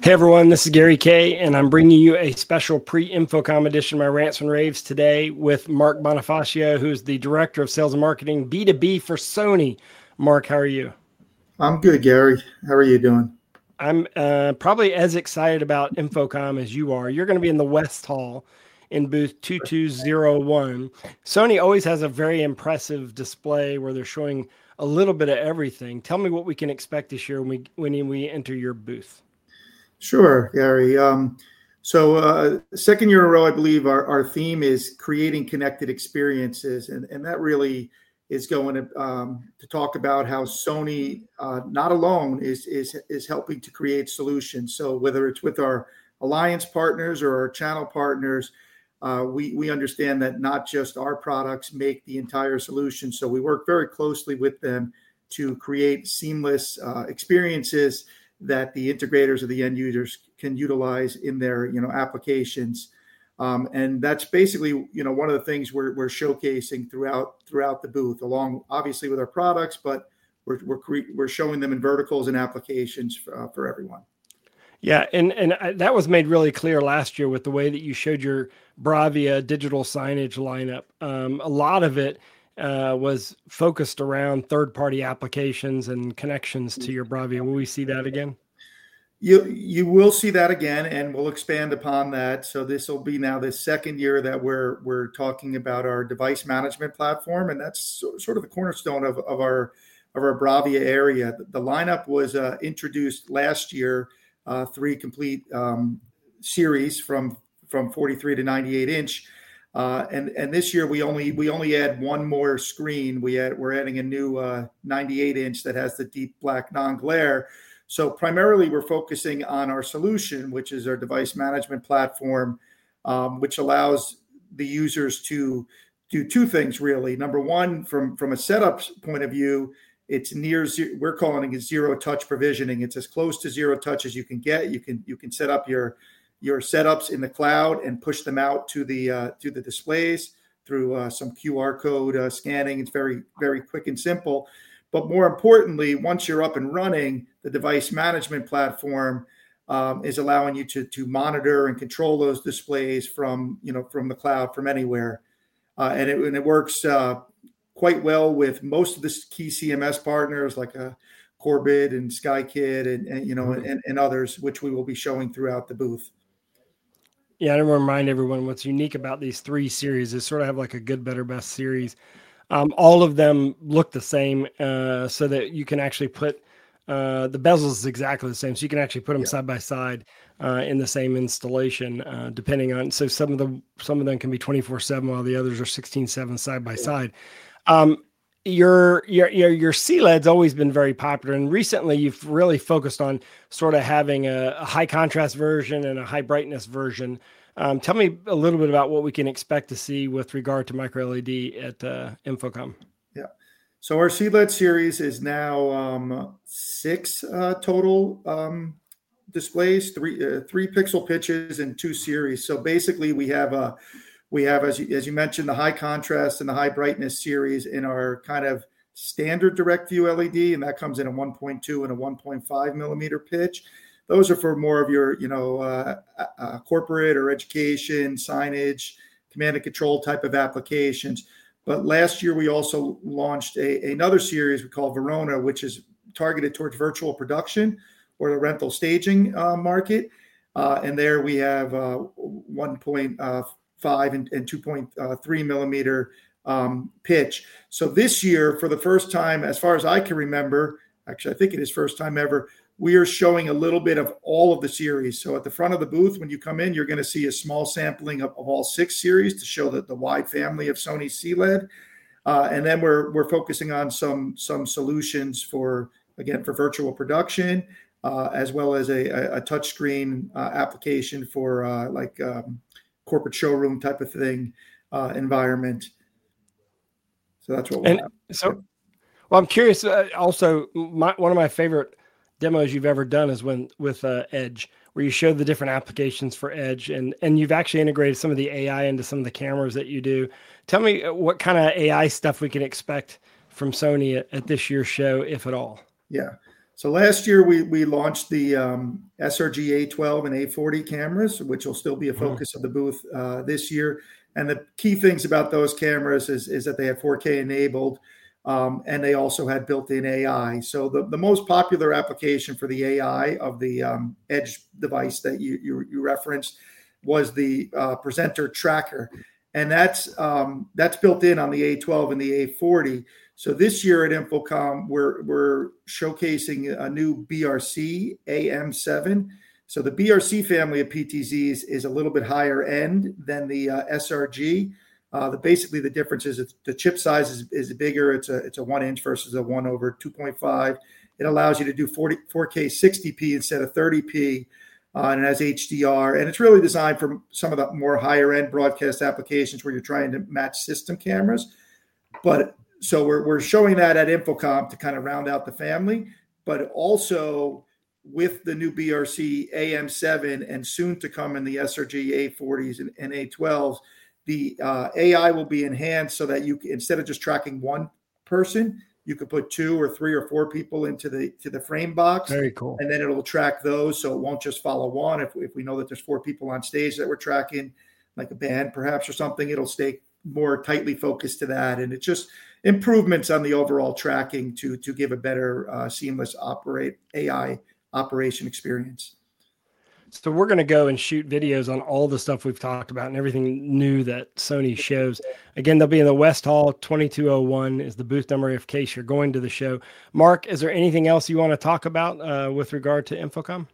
Hey everyone, this is Gary Kay, and I'm bringing you a special pre-InfoComm edition of my Rants and Raves today with Mark Bonifacio, who's the Director of Sales and Marketing B2B for Sony. Mark, how are you? I'm good, Gary. How are you doing? I'm probably as excited about InfoComm as you are. You're going to be in the West Hall in booth 2201. Sony always has a very impressive display where they're showing a little bit of everything. Tell me what we can expect this year when we enter your booth. Sure, Gary. Second year in a row, I believe our theme is creating connected experiences, and that really is going to talk about how Sony, not alone, is helping to create solutions. So whether it's with our alliance partners or our channel partners, we understand that not just our products make the entire solution. So we work very closely with them to create seamless experiences that the integrators or the end users can utilize in their applications, and that's basically one of the things we're showcasing throughout the booth, along obviously with our products, but we're showing them in verticals and applications for everyone. Yeah, and that was made really clear last year with the way that you showed your Bravia digital signage lineup. A lot of it was focused around third-party applications and connections to your Bravia. Will we see that again? You will see that again, and we'll expand upon that. So this will be now the second year that we're talking about our device management platform, and that's sort of the cornerstone of our Bravia area. The lineup was introduced last year, 3 complete series from 43 to 98 inch. And this year we only add one more screen. We're adding a new 98 inch that has the deep black non-glare. So primarily we're focusing on our solution, which is our device management platform, which allows the users to do 2 things really. Number one, from a setup point of view, it's we're calling it zero touch provisioning. It's as close to zero touch as you can get. You can set up your setups in the cloud and push them out to the displays through some QR code scanning. It's very, very quick and simple. But more importantly, once you're up and running, the device management platform is allowing you to monitor and control those displays from the cloud, from anywhere, and it works quite well with most of the key CMS partners like Corbett and SkyKid and others, which we will be showing throughout the booth. Yeah, I want to remind everyone what's unique about these 3 series is sort of have like a good, better, best series. All of them look the same, so that you can actually put the bezels is exactly the same. So you can actually put them side by side in the same installation, depending on. So some of them can be 24/7 while the others are 16/7 side by side. Your CLED's always been very popular, and recently you've really focused on sort of having a high contrast version and a high brightness version. Tell me a little bit about what we can expect to see with regard to micro LED at InfoComm. Yeah, so our CLED series is now 6 total displays, 3 pixel pitches, and 2 series. So basically, we have as you mentioned, the high contrast and the high brightness series in our kind of standard direct view LED, and that comes in a 1.2 and a 1.5 millimeter pitch. Those are for more of your, corporate or education, signage, command and control type of applications. But last year, we also launched another series we call Verona, which is targeted towards virtual production or the rental staging market. And there we have 1.5 and 2.3 millimeter pitch. So this year, for the first time, as far as I can remember, actually, I think it is first time ever, we are showing a little bit of all of the series. So at the front of the booth, when you come in, you're going to see a small sampling of all 6 series to show that the wide family of Sony CLED. And then we're focusing on some solutions for virtual production, as well as a touchscreen application for corporate showroom type of thing environment. So that's what we'll have. So, well, I'm curious. Also, one of my favorite demos you've ever done is with Edge, where you show the different applications for Edge, and you've actually integrated some of the AI into some of the cameras that you do. Tell me what kind of AI stuff we can expect from Sony at this year's show, if at all. Yeah. So last year we launched the SRG A12 and A40 cameras, which will still be a focus of the booth this year. And the key things about those cameras is that they have 4K enabled, and they also had built-in AI. So the most popular application for the AI of the Edge device that you referenced was the presenter tracker, and that's built in on the A12 and the A40. So this year at InfoComm, we're showcasing a new BRC AM7. So the BRC family of PTZs is a little bit higher end than the SRG. Basically the difference is the chip size is bigger. It's a 1-inch versus a 1/2.5. It allows you to do 4K 60p instead of 30p, and it has HDR. And it's really designed for some of the more higher end broadcast applications where you're trying to match system cameras. So we're showing that at InfoComm to kind of round out the family, but also with the new BRC AM7 and soon to come in the SRG A40s and A12s, the AI will be enhanced so that you can, instead of just tracking one person, you could put 2 or 3 or 4 people into the frame box. Very cool. And then it'll track those, so it won't just follow one. If we know that there's 4 people on stage that we're tracking, like a band perhaps or something, it'll stay more tightly focused to that. And it's just improvements on the overall tracking to give a better seamless AI operation experience. So we're going to go and shoot videos on all the stuff we've talked about and everything new that Sony shows. Again, they'll be in the West Hall. 2201 is the booth number in case you're going to the show. Mark, is there anything else you want to talk about with regard to InfoComm?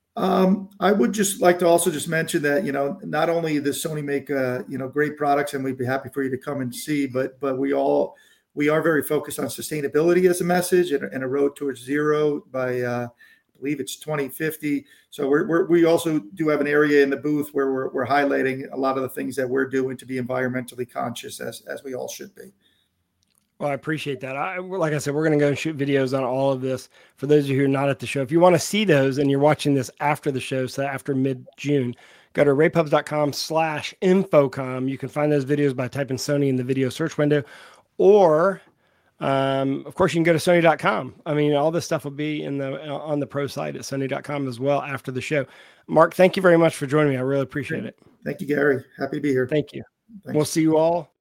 I would just like to also just mention that, not only does Sony make, great products, and we'd be happy for you to come and see, but we are very focused on sustainability as a message and a road towards zero by, I believe it's 2050. So we also do have an area in the booth where we're highlighting a lot of the things that we're doing to be environmentally conscious, as we all should be. Well, I appreciate that. Like I said, we're going to go and shoot videos on all of this. For those of you who are not at the show, if you want to see those and you're watching this after the show, so after mid-June, go to raypubs.com/InfoComm. You can find those videos by typing Sony in the video search window, or of course you can go to Sony.com. I mean, all this stuff will be on the pro site at Sony.com as well after the show. Mark, thank you very much for joining me. I really appreciate it. Thank you, Gary. Happy to be here. Thank you. Thanks. We'll see you all